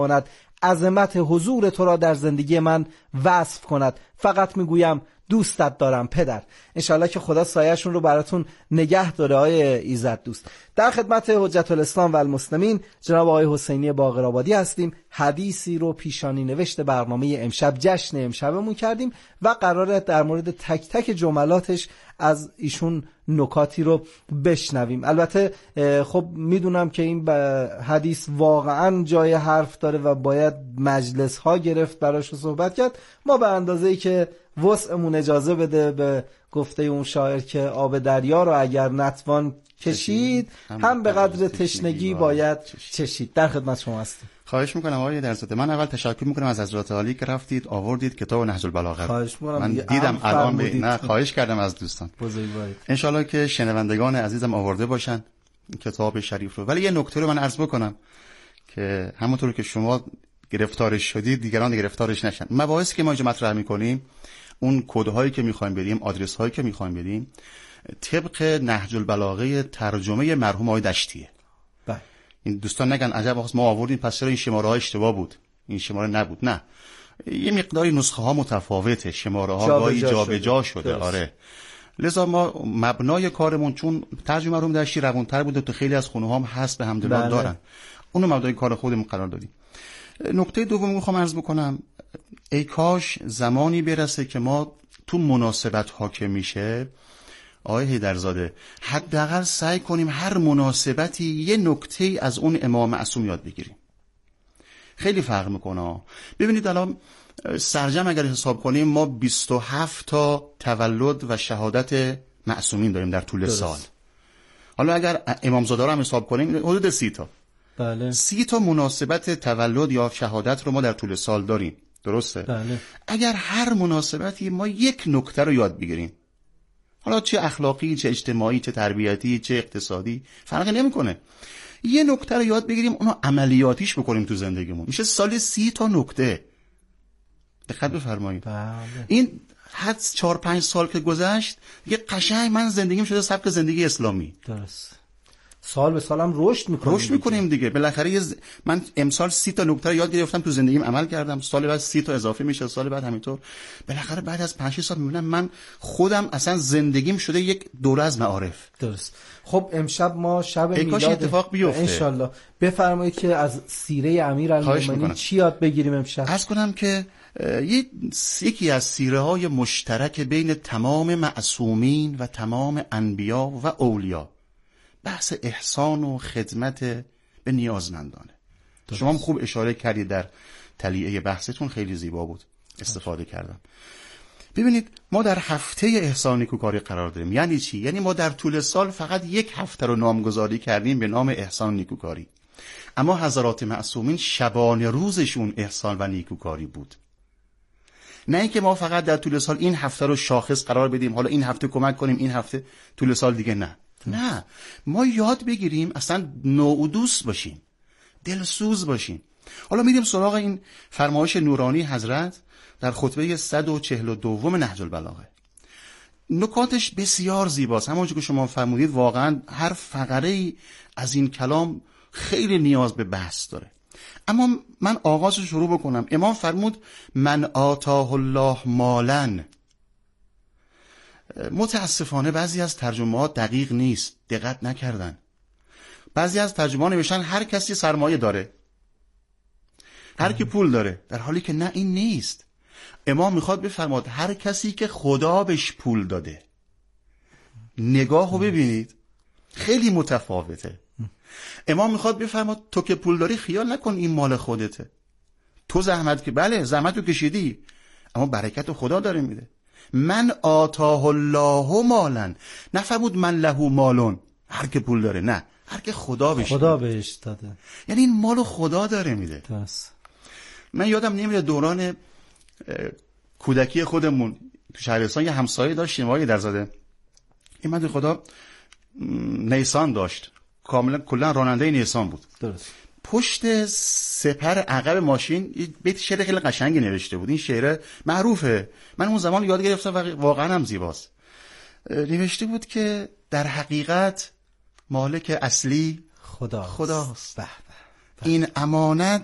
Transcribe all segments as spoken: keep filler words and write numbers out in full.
عظمت حضور تو را در زندگی من وصف کند. فقط میگویم دوستت دارم پدر. انشالله که خدا سایه‌شون رو براتون نگه داره. آقای ایزد دوست، در خدمت حجت الاسلام و المسلمین جناب آقای حسینی باقرآبادی هستیم. حدیثی رو پیشانی نوشت برنامه امشب، جشن امشبمون کردیم و قراره در مورد تک تک جملاتش از ایشون نکاتی رو بشنویم. البته خب میدونم که این حدیث واقعا جای حرف داره و باید مجلس ها گرفت براش صحبت کرد. ما به اندازه‌ای که وسعمون اجازه بده به گفته اون شاعر که آب دریا رو اگر نتوان کشید هم, هم به قدر تشنگی باید چشید. در خدمت شما هستیم. خواهش میکنم آقای درزاده. من اول تشکر میکنم از حضرت عالی که رفتید آوردید کتاب نهج البلاغه. خواهش میکنم. من دیدم الان به نه خواهش کردم از دوستان. بزرگوارید. ان شاءالله که شنوندگان عزیزم آورده باشن کتاب شریف رو. ولی یه نکته رو من عرض بکنم که همونطور که شما گرفتارش شدید دیگران گرفتارش نشن. مباحثی که ما اینجا مطرح میکنیم، اون کدهایی که میخوایم بدیم، آدرس هایی که میخوایم بدیم، طبق نهج البلاغه ترجمه مرحوم آقای دشتیه. بله. این دوستان نگن عجب ما آوردیم پس چرا این شماره ها اشتباه بود، این شماره نبود. نه، یه مقداری نسخه ها متفاوته، شماره ها گاهی جابجا شده. شده. آره. لذا ما مبنای کارمون چون ترجمه مرحوم دشتی روانتر بوده تو خیلی از خونه ها هم هست به حمدالله. بله. دارن. اونو مبنای کار خودمون قرار دادیم. نکته دوم میخوام عرض بکنم، ای کاش زمانی برسه که ما تو مناسبت ها که میشه آقای حیدرزاده حداقل سعی کنیم هر مناسبتی یه نکته از اون امام معصوم یاد بگیریم. خیلی فرق میکنه. ببینید الان سرجم اگر حساب کنیم ما بیست و هفت تا تولد و شهادت معصومین داریم در طول درست. سال. حالا اگر امامزاده رو هم حساب کنیم حدود سی تا. بله. سی تا مناسبت تولد یا شهادت رو ما در طول سال داریم. درسته؟ بله. اگر هر مناسبتی ما یک نکته رو یاد بگیریم، حالا چه اخلاقی، چه اجتماعی، چه تربیتی، چه اقتصادی، فرقی نمیکنه، یه نکته رو یاد بگیریم اونو عملیاتیش بکنیم تو زندگیمون، میشه سال سی تا نکته. دقت بفرمایید. بله. این حد چهار پنج سال که گذشت یه قشنگ من زندگیم شده سبک زندگی اسلامی. درست. سال به سالم رشد میکنیم. رشد میکنیم دیگه. بالاخره ز... من امسال سی تا نکته یاد گرفتم تو زندگیم عمل کردم، سال بعد سی تا اضافه میشه، سال بعد همینطور. بالاخره بعد از پنج سال میبینم من خودم اصلا زندگیم شده یک دوره از معارف. درست. خب امشب ما شب میلاد اتفاق بیفته ان شاء الله. بفرمایید که از سیره امیرالمومنین چی یاد بگیریم امشب؟ عرض کنم که یکی از سیره های مشترک بین تمام معصومین و تمام انبیا و اولیاء بحث احسان و خدمت به نیازمندانه. شما هم خوب اشاره کردید در تلیعه بحثتون، خیلی زیبا بود، استفاده کردم. ببینید ما در هفته احسان نیکوکاری قرار داریم. یعنی چی؟ یعنی ما در طول سال فقط یک هفته رو نامگذاری کردیم به نام احسان نیکوکاری، اما حضرات معصومین شبانه روزشون احسان و نیکوکاری بود. نه اینکه ما فقط در طول سال این هفته رو شاخص قرار بدیم، حالا این هفته کمک کنیم، این هفته طول سال دیگه نه. نه، ما یاد بگیریم اصلا نوع دوست باشیم، دلسوز باشیم. حالا میریم سراغ این فرمایش نورانی حضرت در خطبه صد و چهل و دو نهج البلاغه. نکاتش بسیار زیباست. همونجور که شما فرمودید واقعا هر فقره از این کلام خیلی نیاز به بحث داره. اما من آغاز رو شروع بکنم. امام فرمود من آتاه الله مالا. متاسفانه بعضی از ترجمه‌ها دقیق نیست، دقت نکردن. بعضی از ترجمه‌ها نوشتن هر کسی سرمایه داره، هر کی پول داره، در حالی که نه، این نیست. امام میخواد بفرماد هر کسی که خدا بهش پول داده. نگاهو ببینید، خیلی متفاوته. امام میخواد بفرماد تو که پول داری خیال نکن این مال خودته. تو زحمت که بله زحمتو کشیدی، اما برکت خدا داره میده. من آتاه الله مالن، نفرمود من له مالون، هر که پول داره، نه، هر که خدا بهش خدا بهش داده. یعنی این مالو خدا داره میده. درست. من یادم نمیاد دوران کودکی خودمون تو شهرستان یه همسایه داشتیم آقای درزاده. این مدد خدا نیسان داشت، کاملا کلا راننده نیسان بود. درست. پشت سپر عقب ماشین یه بیت شعر خیلی قشنگی نوشته بود. این شعر معروفه، من اون زمان یاد گرفتم و واقعا هم زیباست. نوشته بود که در حقیقت مالک اصلی خدا خداست. به به. این امانت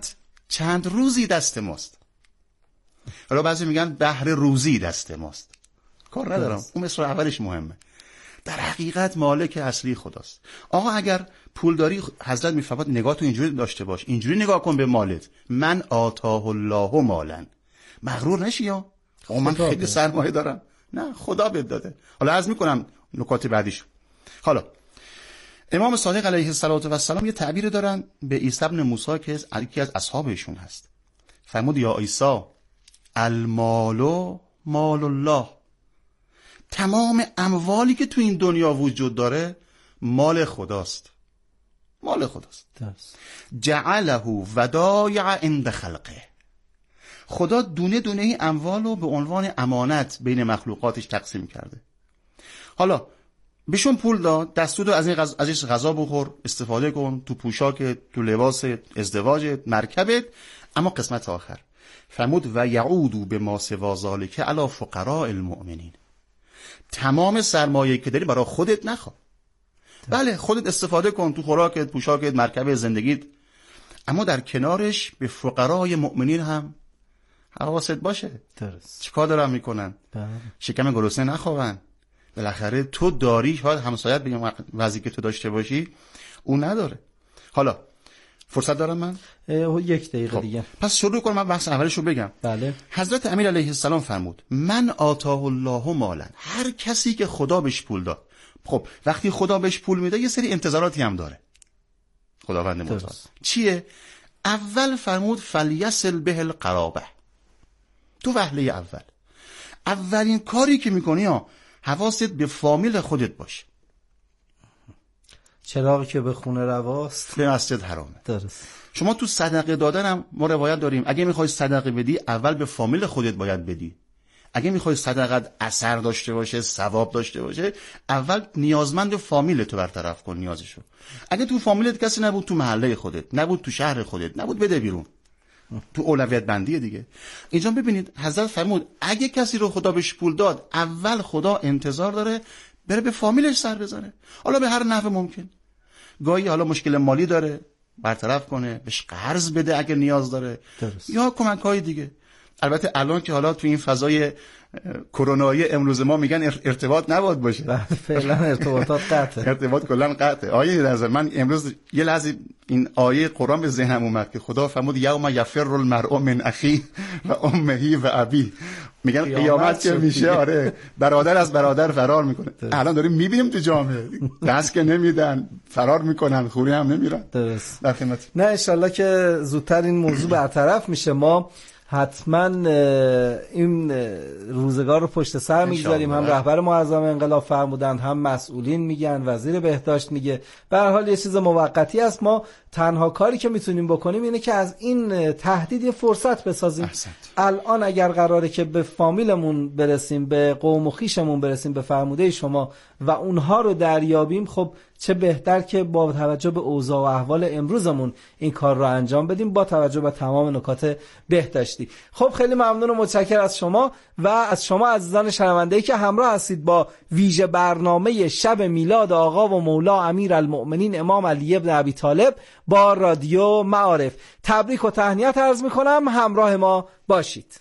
چند روزی دست ماست. حالا بعضی میگن بهر روزی دست ماست، کار ندارم، اون مصر اولش مهمه. در حقیقت مالک اصلی خداست. آقا اگر پول داری، حضرت میفرماد نگاه تو اینجوری داشته باش، اینجوری نگاه کن به مالت، من آتاه الله مالا. مغرور نشی یا آقا من خیلی سرمایه دارم، نه، خدا بهت داده. حالا عرض میکنم نکات بعدیشو. حالا امام صادق علیه السلام یه تعبیر دارن به عیسی ابن موسی که یکی از اصحابشون هست. فرمود یا عیسی المال مال الله، تمام اموالی که تو این دنیا وجود داره مال خداست، مال خداست. جعله ودایع عند خلقه، خدا دونه دونه این اموال رو به عنوان امانت بین مخلوقاتش تقسیم کرده. حالا بهشون پول داد، دستور داد از این غذا، ازش غذا بخور، استفاده کن، تو پوشاکت، تو لباس ازدواجت، مرکبت، اما قسمت آخر فرمود و یعود به ما سوا ذالک علی فقراء المؤمنین، تمام سرمایه که داری برای خودت نخوا، بله خودت استفاده کن تو خوراکت، پوشاکت، مرکب زندگیت، اما در کنارش به فقرای مؤمنین هم حواست باشه. درست. چیکار دارن میکنن؟ شکم گرسنه نخوابن. بالاخره تو داری، شاید همسایت بگم وضعی که تو داشته باشی اون نداره. حالا فرصت دارم من؟ یک دقیقه خب. دیگه. پس شروع کنم، من بحث اولشو بگم. بله. حضرت امیر علیه السلام فرمود من آتاه الله مالا، هر کسی که خدا بهش پول داد. خب وقتی خدا بهش پول میده یه سری انتظاراتی هم داره خداوند متعال. چیه؟ اول فرمود فلیصل به القرابه، تو وهله اول اولین کاری که میکنی ها حواست به فامیل خودت باشه. چراغی که به خونه رواست به مسجد حرامه. درست. شما تو صدقه دادن هم ما روایت داریم، اگه میخوای صدقه بدی اول به فامیل خودت باید بدی. اگه میخوای صدقت اثر داشته باشه، ثواب داشته باشه، اول نیازمند فامیل تو برطرف کن نیازشو. اگه تو فامیلت کسی نبود، تو محله خودت نبود، تو شهر خودت نبود، بده بیرون. تو اولویت بندی دیگه. اینجا ببینید حضرت فرمود اگه کسی رو خدا بهش پول داد، اول خدا انتظار داره بره به فامیلش سر بزنه، حالا به هر نحو ممکن. گاهی حالا مشکل مالی داره برطرف کنه، بهش قرض بده اگه نیاز داره. درست. یا کمک‌های دیگه. البته الان که حالا تو این فضای کرونایی امروز ما میگن ارتباط نباید باشه، فعلا ارتباطات قطعه. ارتباط کلا قطعه. آیه نظر من امروز یه لحظه این آیه قرآن به ذهنم اومد که خدا فرمود یوم یفر المرء من اخیه و امه و ابیه، میگن قیامت چه میشه. آره برادر از برادر فرار میکنه. الان داریم میبینیم تو جامعه دست که نمیدن، فرار میکنن، خوری هم نمیرن. درست. در خدمت. نه انشالله که زودتر این موضوع برطرف میشه. ما حتما این روزگار رو پشت سر میگذاریم. هم رهبر معظم انقلاب فرمودند، هم مسئولین میگن، وزیر بهداشت میگه. به هر حال یه چیز موقتی است. ما تنها کاری که میتونیم بکنیم اینه که از این تهدید یه فرصت بسازیم. احسنت. الان اگر قراره که به فامیلمون برسیم، به قوم و خویشمون برسیم، به فرموده شما، و اونها رو دریابیم، خب چه بهتر که با توجه به اوضاع و احوال امروزمون این کار رو انجام بدیم، با توجه به تمام نکات بهداشتی. خب خیلی ممنون و متشکر از شما و از شما عزیزان شنونده‌ای که همراه هستید با ویژه برنامه شب میلاد آقا و مولا امیرالمؤمنین امام علی بن ابی طالب با رادیو معارف. تبریک و تهنیت عرض می‌کنم، همراه ما باشید.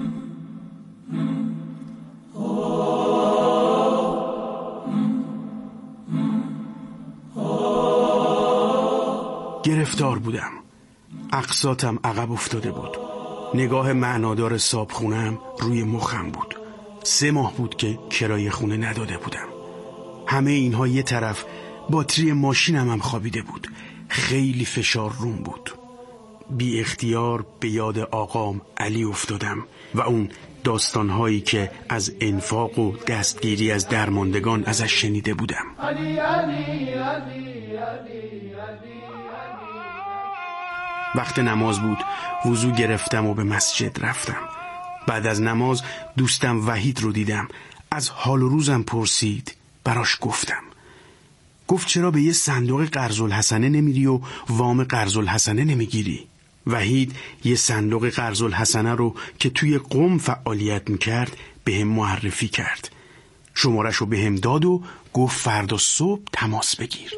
گرفتار بودم، اقساطم عقب افتاده بود، نگاه معنادار صابخونم روی مخم بود. سه ماه بود که کرایه خونه نداده بودم. همه اینها یه طرف، باتری ماشینم هم خوابیده بود. خیلی فشار روم بود. بی اختیار به یاد آقام علی افتادم و اون داستانهایی که از انفاق و دستگیری از درماندگان ازش شنیده بودم. علی علی علی علی علی. وقت نماز بود، وضو گرفتم و به مسجد رفتم. بعد از نماز دوستم وحید رو دیدم. از حال و روزم پرسید، براش گفتم. گفت چرا به یه صندوق قرض الحسنه نمیری و وام قرض الحسنه نمیگیری؟ وحید یه صندوق قرض الحسنه رو که توی قم فعالیت میکرد به هم معرفی کرد. شمارش رو به هم داد و گفت فردا صبح تماس بگیر.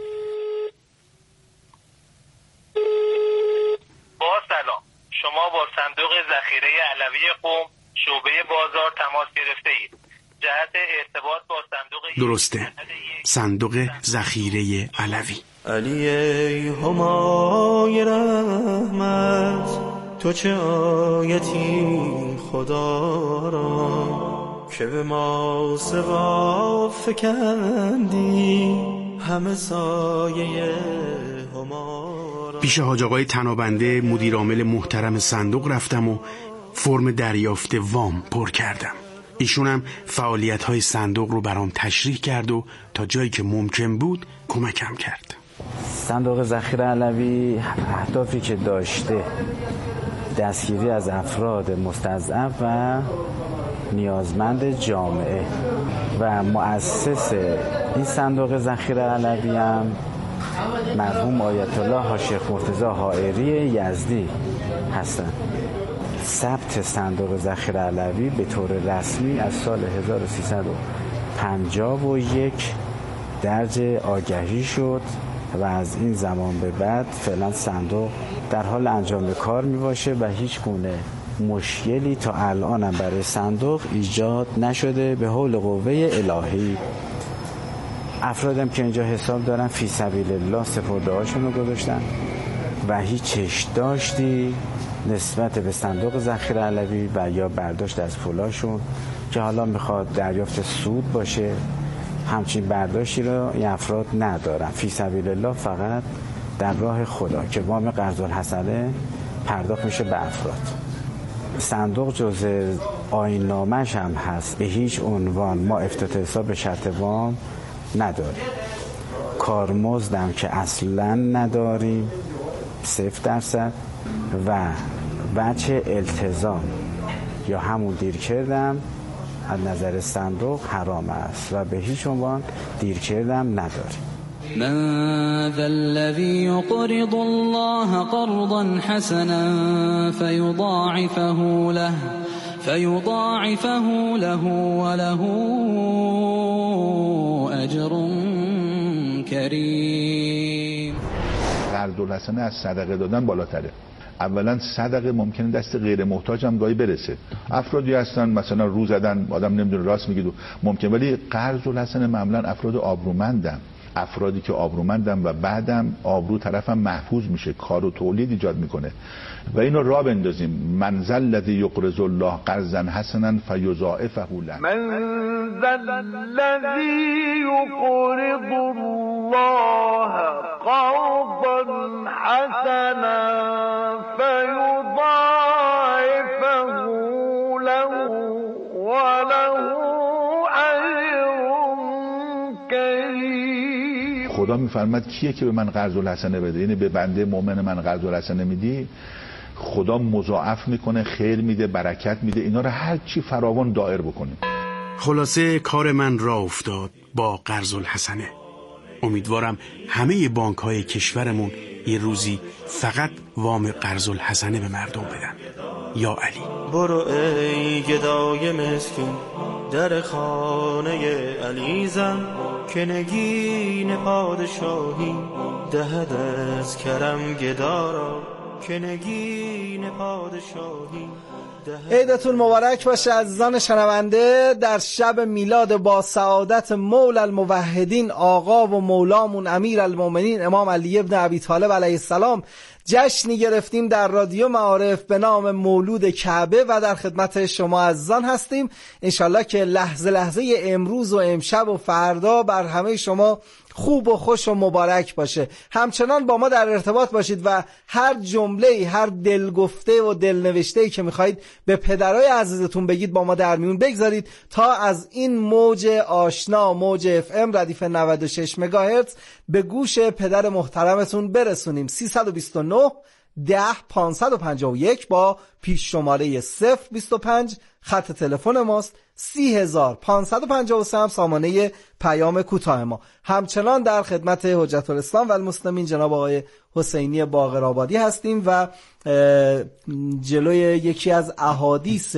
با صندوق ذخیره علوی قم شعبه بازار تماس گرفته اید. جهت ارتباط با صندوق درسته، صندوق ذخیره علوی. علی ای همای رحمت، تو چه آیتی خدا را که به ما سوا فکندی همه سایه هما را. پیش حاج آقای تنابنده مدیر عامل محترم صندوق رفتم و فرم دریافت وام پر کردم. ایشونم فعالیت‌های صندوق رو برام تشریح کرد و تا جایی که ممکن بود کمکم کرد. صندوق ذخیره علوی اهدافی که داشته دستگیری از افراد مستضعف و نیازمند جامعه و مؤسس این صندوق ذخیره علوی هم مرحوم آیت الله حاج شیخ مرتضی حائری یزدی هستند. ثبت صندوق ذخیره علوی به طور رسمی از سال هزار و سیصد و پنجاه و یک درج آگهی شد و از این زمان به بعد فعلا صندوق در حال انجام کار می باشه و هیچ گونه مشکلی تا الان هم برای صندوق ایجاد نشده. به حول قوه الهی افرادم که اینجا حساب دارن فی سبیل الله سپرده هاشون رو گذاشتن و هیچ چشم داشتی نسبت به صندوق ذخیره علوی و یا برداشت از پولاشون که حالا میخواد دریافت سود باشه، همچین برداشتی رو این افراد ندارن. فی سبیل الله فقط در راه خدا که وام قرض الحسنه پرداخت میشه به افراد. صندوق جزء آیین‌نامه‌ش هم هست، به هیچ عنوان ما افتتاح حساب به شرط وام نداریم. کارمزدم که اصلا نداریم، صفر درصد، و بچه التزام یا همون دیر کردم از نظر صندوق حرام است و به هیچ عنوان دیر کردم نداریم. من ذا الذي يقرض الله قرضا حسنا فيضاعفه له فيضاعفه له وله اجر کریم. قرض الحسنه از صدقه دادن بالاتره. اولا صدقه ممکنه دست غیر محتاج هم گاهی برسه. افرادی هستن مثلا رو زدن آدم نمیدونه راست میگه ممکن، ولی قرض الحسنه معمولا افراد آبرومندن، افرادی که آبرومندن و بعدم آبرو طرفم محفوظ میشه، کار و تولید ایجاد میکنه و اینو راه بندازیم. من ذا الذی یقرض الله قرضا حسنا فیضاعفه له. من ذا الذی یقرض الله قرضا حسنا فیضاعفه له وله اجر کریم. خدا میفرماد کیه که به من قرض الحسنه بده، یعنی به بنده مؤمن من قرض الحسنه میدی، خدا مضاعف میکنه، خیر میده، برکت میده. اینا رو هر چی فراوان دایر بکنیم. خلاصه کار من راه افتاد با قرض الحسنه. امیدوارم همه بانک های کشورمون یه روزی فقط وام قرض الحسنه به مردم بدن. یا علی. برو ای گدای مسکین در خانه علی زن که نگین پادشاهی دهد از کرم گدارا که نگین پادشاهی. عیدتون مبارک باشه عزیزان شنونده. در شب میلاد با سعادت مولا الموحدین آقا و مولامون امیر المومنین امام علی ابن ابی طالب علیه السلام جشنی گرفتیم در رادیو معارف به نام مولود کعبه و در خدمت شما عزیزان هستیم. انشالله که لحظه لحظه امروز و امشب و فردا بر همه شما خوب و خوش و مبارک باشه. همچنان با ما در ارتباط باشید و هر جمله، هر دلگفته و دلنوشته‌ای که میخواهید به پدرای عزیزتون بگید با ما در میون بگذارید تا از این موج آشنا، موج اف ام ردیف نود و شش مگاهرتز به گوش پدر محترمتون برسونیم. سیصد و بیست و نه ده پانصد و پنجاه و یک با پیش شماره صفر بیست و پنج خط تلفن ماست. سی هزار پانصد و پنجاه و سه هم سامانه پیام کوتاه ما. همچنان در خدمت حجت الاسلام و المسلمین جناب آقای حسینی باقرآبادی هستیم و جلوی یکی از احادیث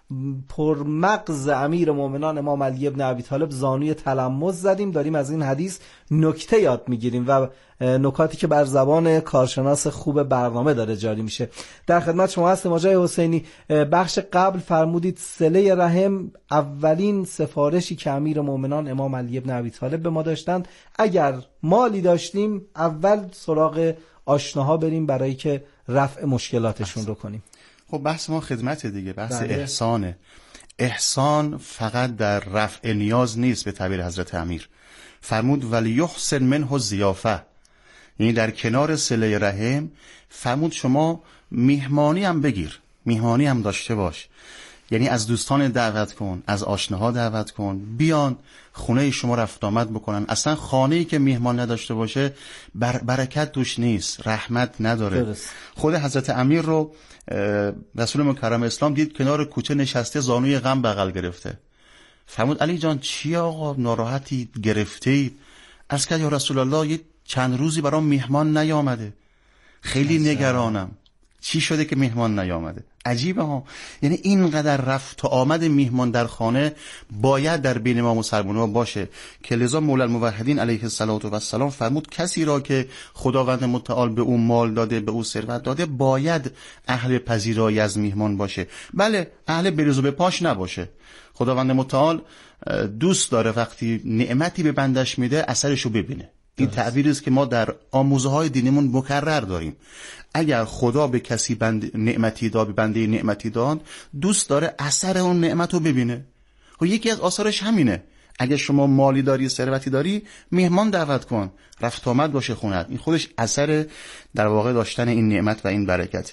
پر مغز امیر مومنان امام علی ابن ابی طالب زانوی تلمس زدیم. داریم از این حدیث نکته یاد میگیریم و نکاتی که بر زبان کارشناس خوب برنامه داره جاری میشه. در خدمت شما هستیم آقای حسینی. بخش قبل فرمودید صله رحم اولین سفارشی که امیر مومنان امام علی ابن ابی طالب به ما داشتند، اگر مالی داشتیم اول سراغ آشناها بریم برای که رفع مشکلاتشون رو کنیم. خب بحث ما خدمت دیگه، بحث بله. احسانه. احسان فقط در رفع نیاز نیست. به تعبیر حضرت امیر فرمود ولی یحسن منه ضیافه، یعنی در کنار صله رحم فرمود شما میهمانی هم بگیر، میهمانی هم داشته باش، یعنی از دوستان دعوت کن، از آشناها دعوت کن، بیان خونه شما رفت آمد بکنن. اصلا خانه‌ای که میهمان نداشته باشه بر برکت توش نیست، رحمت نداره. درست. خود حضرت امیر رو رسول مکرم اسلام دید کنار کوچه نشسته، زانوی غم بغل گرفته. فرمود علی جان چی آقا، ناراحتی، گرفتی؟ عرض کرد یا رسول الله یه چند روزی برام میهمان نیامده، خیلی نگرانم، چی شده که میهمان نیامده؟ عجیبه ها، یعنی اینقدر رفت و آمد میهمان در خانه باید در بین ما مسلمان‌ها باشه که لذا مولا الموحدین علیه السلام فرمود کسی را که خداوند متعال به او مال داده، به او ثروت داده، باید اهل پذیرایی از میهمان باشه. بله اهل بریز و به پاش نباشه. خداوند متعال دوست داره وقتی نعمتی به بندش میده اثرشو ببینه. این تعبیری است که ما در آموزه های دینمون مکرر داریم. اگر خدا به کسی بند نعمتی داد، به بنده نعمتی داد، دوست داره اثر اون نعمت رو ببینه. و یکی از آثارش همینه. اگر شما مالی داری، ثروتی داری، مهمان دعوت کن، رفت آمد باشه خونت. این خودش اثر در واقع داشتن این نعمت و این برکت.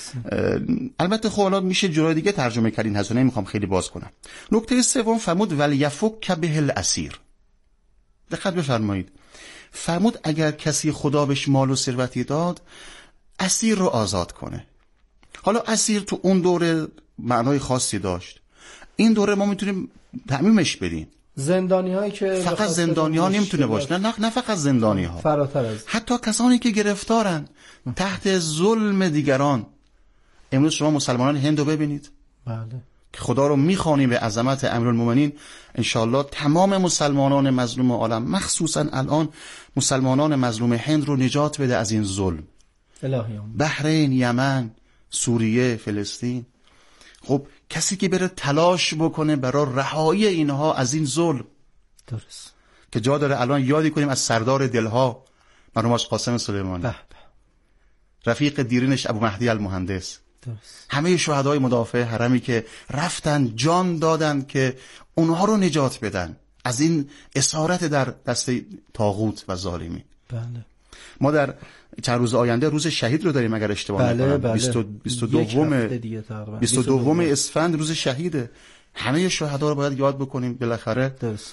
البته خب الان میشه جورای دیگه ترجمه کردین، هزو نمیخوام خیلی باز کنم. نکته سوم فرمود ولیفک به الاسیر. دقت بفرمایید. فرمود اگر کسی خدا بهش مال و ثروتی داد، اسیر رو آزاد کنه. حالا اسیر تو اون دوره معنای خاصی داشت، این دوره ما میتونیم تعمیمش بدیم. زندانی هایی که فقط زندانی ها نمیتونه باشه، نه نه فقط زندانی ها، فراتر از حتی کسانی که گرفتارن تحت ظلم دیگران. امروز شما مسلمانان هند رو ببینید، بله، که خدا رو میخوانیم به عظمت امیرالمومنین. انشالله تمام مسلمانان مظلوم عالم، مخصوصا الان مسلمانان مظلوم هند رو نجات بده از این ظلم. الهیام. بحرین، یمن، سوریه، فلسطین. خب کسی که بره تلاش بکنه برای رهایی اینها از این ظلم، درست، که جا داره الان یادی کنیم از سردار دلها مرحوم قاسم سلیمانی، بله، رفیق دیرینش ابو مهدی المهندس، درست، همه شهدای مدافع حرمی که رفتن جان دادن که اونها رو نجات بدن از این اسارت در دست طاغوت و ظالمی. بله. ما در چند روز آینده روز شهید رو داریم اگر اشتباه بله، نکنم. بله. بیست و دو بیست و دو اسفند روز شهیده. همه شهدا رو باید یاد بکنیم. بالاخره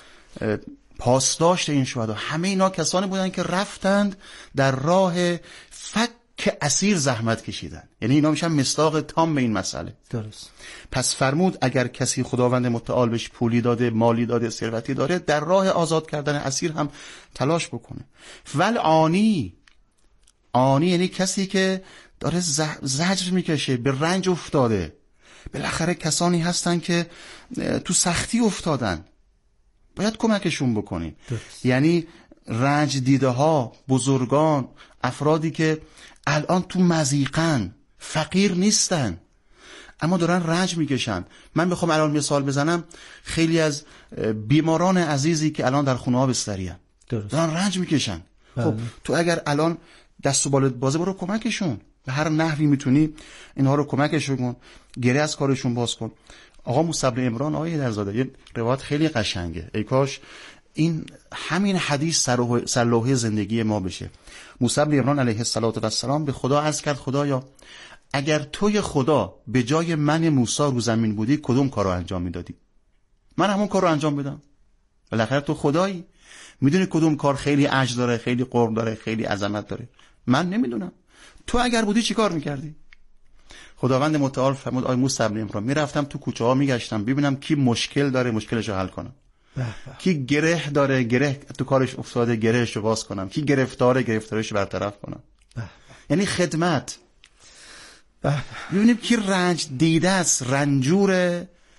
پاسداشت این شهدا همه اینا کسانی بودن که رفتند در راه فک اسیر زحمت کشیدن. یعنی اینا میشن مصداق تام به این مسئله. درست. پس فرمود اگر کسی خداوند متعال بهش پولی داده، مالی داده، ثروتی داره، در راه آزاد کردن اسیر هم تلاش بکنه. ول آنی، آنی یعنی کسی که داره زجر میکشه، به رنج افتاده. بالاخره کسانی هستن که تو سختی افتادن، باید کمکشون بکنیم. درست. یعنی رنج دیده ها، بزرگان، افرادی که الان تو مضیقن، فقیر نیستن اما دارن رنج میکشن. من بخوام الان مثال بزنم، خیلی از بیماران عزیزی که الان در خونه ها بستری هستن دارن رنج میکشن. بله. خب تو اگر الان دست و بالت بازه، برو کمکشون به هر نحوی میتونی، اینها رو کمکشون کن، گره از کارشون باز کن. آقا موسی بن عمران آیه درزاده یه روایت خیلی قشنگه، ای کاش این همین حدیث سرلوحه زندگی ما بشه. موسی بن عمران علیه السلام به خدا عرض کرد خدایا اگر توی خدا به جای من موسی رو زمین بودی کدوم کارو انجام میدادی؟ من همون کارو انجام بدم. بالاخره تو خدایی، میدونی کدوم کار خیلی اجر داره، خیلی قرب داره، خیلی عظمت داره. من نمیدونم. تو اگر بودی چی کار میکردی؟ خداوند متعال فرمود آی موسی بن عمران میرفتم تو کوچه ها میگشتم ببینم کی مشکل داره، مشکلشو حل کنم. کی گره داره، گره تو کارش افتاده، گرهشو باز کنم. کی گرفتاره، گرفتارشو برطرف کنم. یعنی خدمت. ببینیم کی رنج دیده است، رنجوره،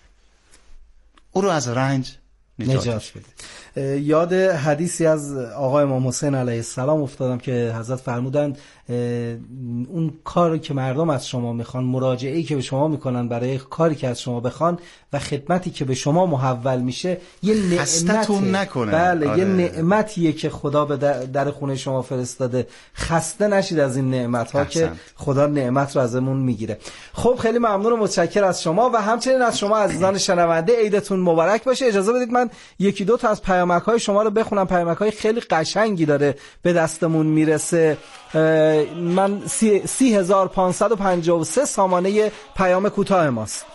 او رو از رنج نجات, نجات بده. یاد حدیثی از آقا امام حسین علیه السلام افتادم که حضرت فرمودند اون کاری که مردم از شما میخوان، مراجعه‌ای که به شما میکنن برای کاری که از شما بخوان و خدمتی که به شما محول میشه یه نعمت نکنه. بله آره. یه نعمتیه که خدا به در خونه شما فرستاده. خسته نشید از این نعمت ها که خدا نعمت رو ازمون میگیره. خب خیلی ممنون و متشکر از شما و همچنین از شما عزیزان شنونده. عیدتون مبارک باشه. اجازه بدید من یکی دو تا از پیامک های شما رو بخونم. پیامک های خیلی قشنگی داره به دستمون میرسه. من سی, سی هزار پانصد و پنجاه و سه سامانه پیام کوتاه ماست.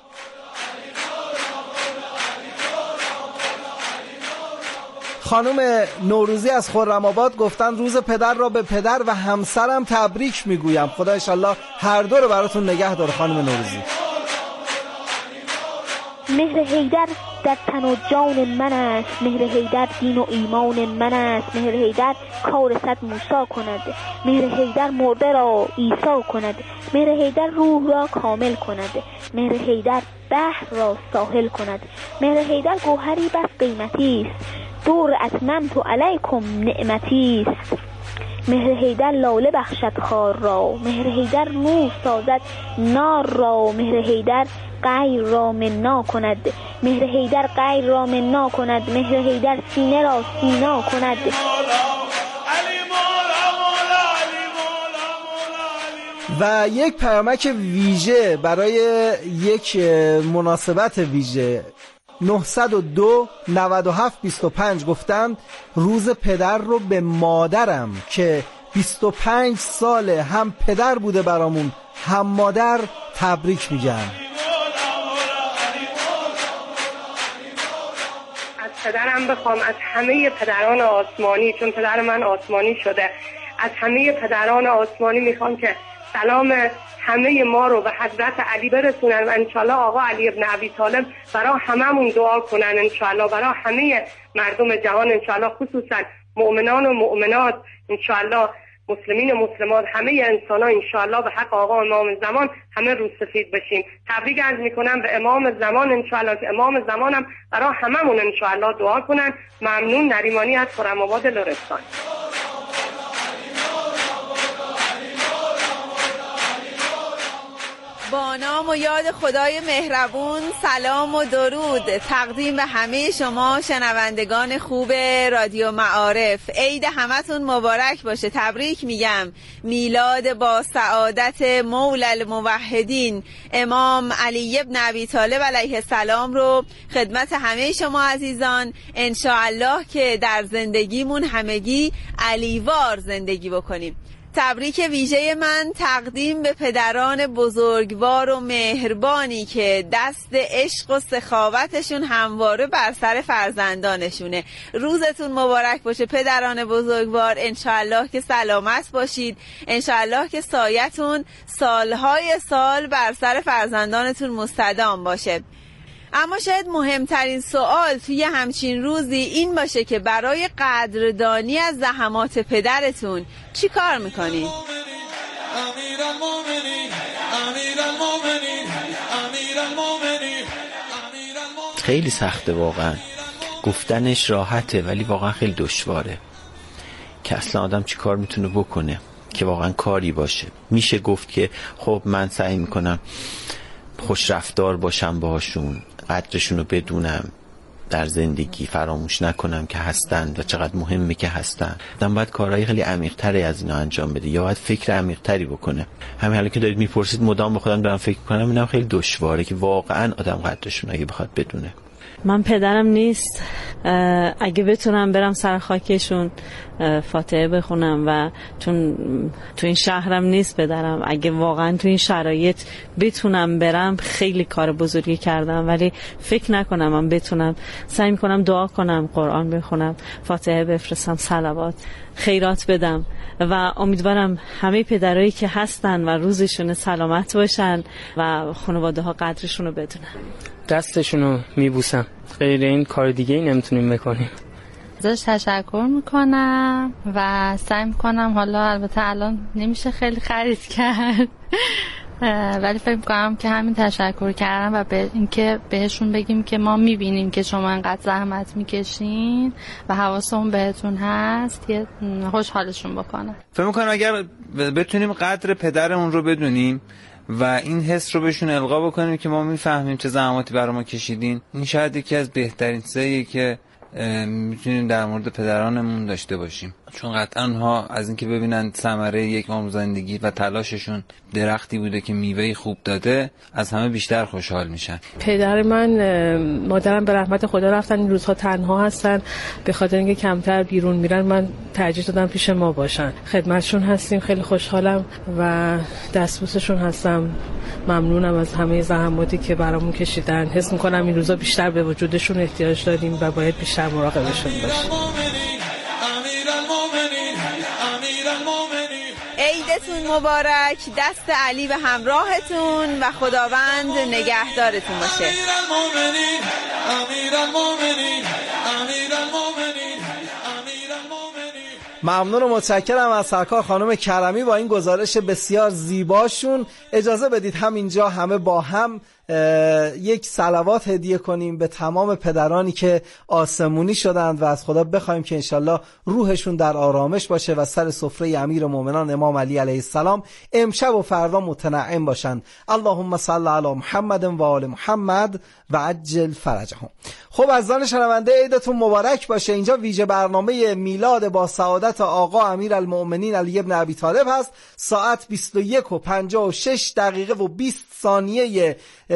خانم نوروزی از خرم‌آباد گفتن روز پدر را به پدر و همسرم تبریک میگویم. خدا انشالله هر دو رو براتون نگه داره. خانم نوروزی مهر حیدر در تن و جان من است، مهر حیدر دین و ایمان من است، مهر حیدر کار صد موسی کند، مهر حیدر مرده را عیسی کند، مهر حیدر روح را کامل کند، مهر حیدر بحر را ساحل کند، مهر حیدر گوهری بس قیمتی است، دور اتممت علیکم نعمتی است، مهر حیدر لاله بخشد خار را، مهر حیدر نور سازد نار را، مهر حیدر غیر را مننا کند، مهر حیدر غیر را مننا کند، مهر حیدر سینه را سینا کند. و یک پیامک ویژه برای یک مناسبت ویژه نهصد و دو نود و هفت بیست و پنج گفتند روز پدر رو به مادرم که بیست و پنج ساله هم پدر بوده برامون هم مادر تبریک میگم. از پدرم بخوام، از همه پدران آسمانی، چون پدر من آسمانی شده، از همه پدران آسمانی میخوام که سلام همه ما رو به حضرت علی برسونن و انشالله آقا علی ابن ابی طالب برای هممون دعا کنن، انشالله برای همه مردم جهان، انشالله خصوصا مؤمنان و مؤمنات، انشالله مسلمین و مسلمات، همه انسان ها انشالله به حق آقا امام زمان همه روز سفید بشیم. تبریک عرض میکنم به امام زمان، انشالله که امام زمانم برای هممون انشالله دعا کنن. ممنون. نریمانی از خرم‌آباد لرستان. با نام و یاد خدای مهربون سلام و درود تقدیم به همه شما شنوندگان خوب رادیو معارف. عید همتون مبارک باشه. تبریک میگم. میلاد با سعادت مولا الموحدین امام علی ابن ابی طالب علیه السلام رو خدمت همه شما عزیزان انشاءالله که در زندگیمون همگی علیوار زندگی بکنیم. تبریک ویژه من تقدیم به پدران بزرگوار و مهربانی که دست عشق و سخاوتشون همواره بر سر فرزندانشونه. روزتون مبارک باشه پدران بزرگوار. انشاءالله که سلامت باشید، انشاءالله که سایتون سالهای سال بر سر فرزندانتون مستدام باشه. اما شاید مهمترین سوال توی همچین روزی این باشه که برای قدردانی از زحمات پدرتون چی کار میکنید؟ خیلی سخته واقعا، گفتنش راحته ولی واقعا خیلی دشواره که اصلا آدم چی کار میتونه بکنه که واقعا کاری باشه. میشه گفت که خب من سعی میکنم خوش رفتار باشم باهاشون، قدرشون رو بدونم، در زندگی فراموش نکنم که هستن و چقدر مهمه که هستن. آدم باید کارهای خیلی عمیق‌تری از اینا انجام بده یا باید فکر عمیق‌تری بکنه. همین حالا که دارید میپرسید مدام به خودم دارم فکر کنم، اینم خیلی دشواره که واقعا آدم قدرشون اگه بخواد بدونه. من پدرم نیست، اگه بتونم برم سر خاکشون فاتحه بخونم و چون تو این شهرم نیست پدرم، اگه واقعا تو این شرایط بتونم برم خیلی کار بزرگی کردم، ولی فکر نکنم من بتونم. سعی میکنم دعا کنم، قرآن بخونم، فاتحه بفرستم، صلوات، خیرات بدم و امیدوارم همه پدرایی که هستن و روزشون سلامت باشن و خانواده ها قدرشون رو بدونن. دستشونو میبوسم، غیر این کار دیگه ای نمیتونیم بکنیم. ازش تشکر میکنم و سعی میکنم، حالا البته الان نمیشه خیلی خرید کرد ولی فکر می‌کنم که همین تشکر کردن و به اینکه بهشون بگیم که ما می‌بینیم که شما انقدر زحمت می‌کشین و حواسمون بهتون هست، یه خوشحالشون بکنه. فکر می‌کنم اگر بتونیم قدر پدرمون رو بدونیم و این حس رو بهشون القا بکنیم که ما میفهمیم چه زحماتی برای ما کشیدین، این شاید یکی از بهترین چیزاییه که میتونیم در مورد پدرانمون داشته باشیم، چون قطعا ها از اینکه ببینن ثمره یک عمر زندگی و تلاششون درختی بوده که میوه خوب داده، از همه بیشتر خوشحال میشن. پدر من، مادرم به رحمت خدا رفتن، این روزها تنها هستن، به خاطر اینکه کمتر بیرون میرن من ترجیح دادم پیش ما باشن. خدمتشون هستیم، خیلی خوشحالم و دستبوسشون هستم. ممنونم از همه زحماتی که برامون کشیدن. حس میکنم این روزا بیشتر به وجودشون احتیاج داریم و باید بیشتر مراقبشون باشیم. عیدتون مبارک، دست علی به همراهتون و خداوند نگهدارتون باشه. ممنون و متشکرم از سرکار خانم کرمی با این گزارش بسیار زیباشون. اجازه بدید همینجا همه با هم یک صلوات هدیه کنیم به تمام پدرانی که آسمونی شدند و از خدا بخوایم که انشالله روحشون در آرامش باشه و سر سفره امیر مومنان امام علی علیه السلام امشب و فردا متنعم باشند. اللهم صل علی محمد و آل محمد و عجل فرجهم. خب عزیزان شنونده، عیدتون مبارک باشه. اینجا ویژه برنامه میلاد با سعادت آقا امیر المؤمنین علی ابن ابی طالب هست. ساعت بیست و یک و پنجاه و شش دقیقه و بیست ثانیه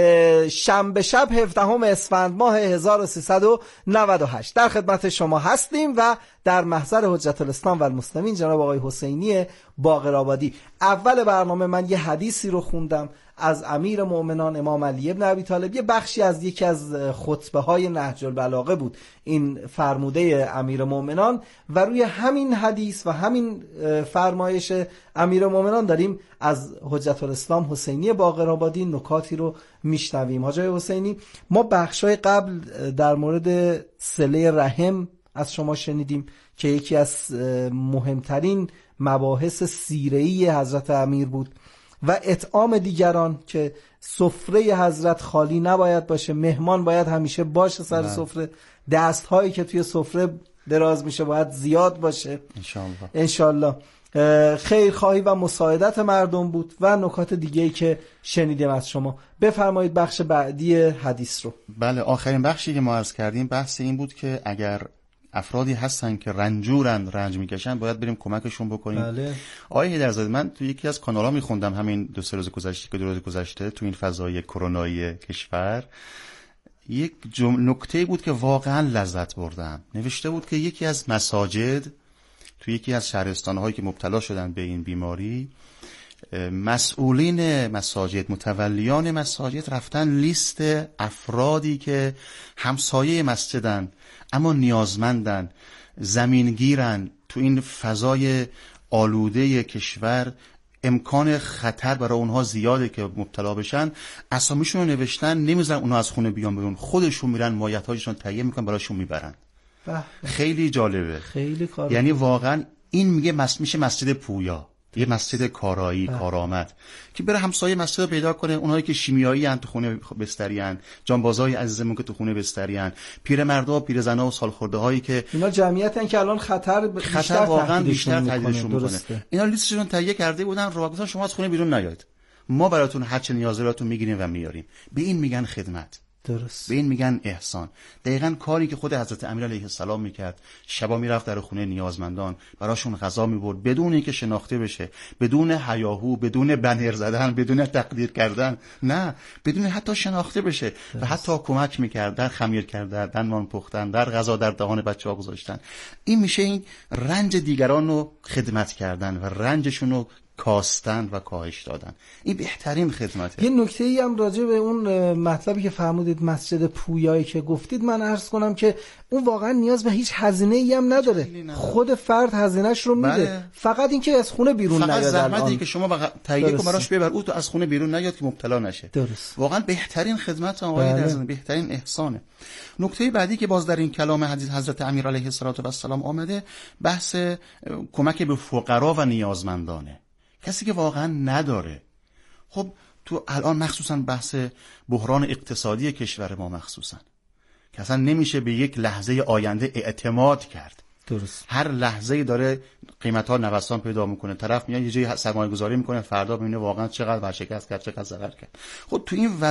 شنبه شب هفدهم اسفند ماه هزار و سیصد و نود و هشت در خدمت شما هستیم و در محضر حجت الاسلام و المسلمین جناب آقای حسینی باقرآبادی. اول برنامه من یه حدیثی رو خوندم از امیر مومنان امام علی ابن ابی طالب، یه بخشی از یکی از خطبه های نهج البلاغه بود این فرموده امیر مومنان، و روی همین حدیث و همین فرمایش امیر مومنان داریم از حجت الاسلام حسینی باقرآبادی نکاتی رو میشنویم. حاجی حسینی، ما بخشای قبل در مورد صله رحم از شما شنیدیم که یکی از مهمترین مباحث سیره‌ای حضرت امیر بود و اطعام دیگران که سفره حضرت خالی نباید باشه، مهمان باید همیشه باشه سر نه. سفره، دست هایی که توی سفره دراز میشه باید زیاد باشه انشالله. انشالله خیرخواهی و مساعدت مردم بود و نکات دیگه‌ای که شنیدیم از شما. بفرمایید بخش بعدی حدیث رو. بله، آخرین بخشی که ما عرض کردیم بحث این بود که اگر افرادی هستن که رنجورن، رنج میکشن، باید بریم کمکشون بکنیم. بله. آقای هیدرزاده، من تو یکی از کانال‌ها میخوندم همین دو سه روز گذشته که دو روز گذشته تو این فضای کرونایی کشور یک جمله نکته بود که واقعا لذت بردم. نوشته بود که یکی از مساجد تو یکی از شهرستان‌هایی که مبتلا شدن به این بیماری، مسئولین مساجد، متولیان مساجد رفتن لیست افرادی که همسایه مسجدن اما نیازمندن، زمینگیرن، تو این فضای آلوده کشور امکان خطر برای اونها زیاده که مبتلا بشن، اسامیشون رو نوشتن، نمیذارن اونها از خونه بیان بیرون، خودشون میرن مایعاتشون تهیه میکنن براشون میبرن. خیلی جالبه، خیلی کار. یعنی واقعا این میگه مس... میشه مسجد پویا، یه مسجد کارایی، کارآمد که بره همسایه مسجد رو پیدا کنه، اونایی که شیمیایی ان تو خونه بستری ان، جانبازای عزیزمون که تو خونه بستری ان، پیرمردا و پیرزنا و سالخورده هایی که اینا جمعیتن که الان خطر بیشتر خطر واقعا بیشتر تهدیدشون میکنه. اینا لیستشون تهیه کرده بودن، رو گفتن شما از خونه بیرون نیاید، ما براتون هر چه نیاز دارتون میگیریم و میاریم. به این میگن خدمت، درست، به این میگن احسان. دقیقاً کاری که خود حضرت امیر علیه السلام میکرد، شبا میرفت در خونه نیازمندان براشون غذا میبرد بدون اینکه شناخته بشه، بدون هیاهو، بدون بنر زدن، بدون تقدیر کردن، نه، بدون حتی شناخته بشه. درست. و حتی کمک میکرد در خمیر کردن، در نان پختن، در غذا در دهان بچه‌ها گذاشتن. این میشه این رنج دیگران رو خدمت کردن و رنجشون رو کاستن و کاهش دادن. این بهترین خدمته. یه نکته ای هم راجع به اون مطلبی که فرمودید مسجد پویایی که گفتید، من عرض کنم که اون واقعا نیاز به هیچ هزینه ای هم نداره، خود فرد هزینه‌اش رو میده. بله. فقط اینکه از خونه بیرون نیاد، فقط زحمتی که شما بغ... تهیه کن براش ببر، او تو از خونه بیرون نیاد که مبتلا نشه. درست. واقعا بهترین خدمت آقای بله. درزن، بهترین احسانه. نکته بعدی که باز در این کلام حدیث حضرت امیر علیه السلام آمده، بحث کمک به فقرا و نیازمندانه. کسی که واقعا نداره. خب تو الان مخصوصا بحث بحران اقتصادی کشور ما مخصوصا که اصلا نمیشه به یک لحظه آینده اعتماد کرد. درست. هر لحظه‌ای داره قیمت‌ها نوسان پیدا میکنه، طرف میاد یه جایی سرمایه‌گذاری میکنه، فردا ببینه واقعا چقدر ورشکست کرد، چقدر ضرر کرد. خب تو این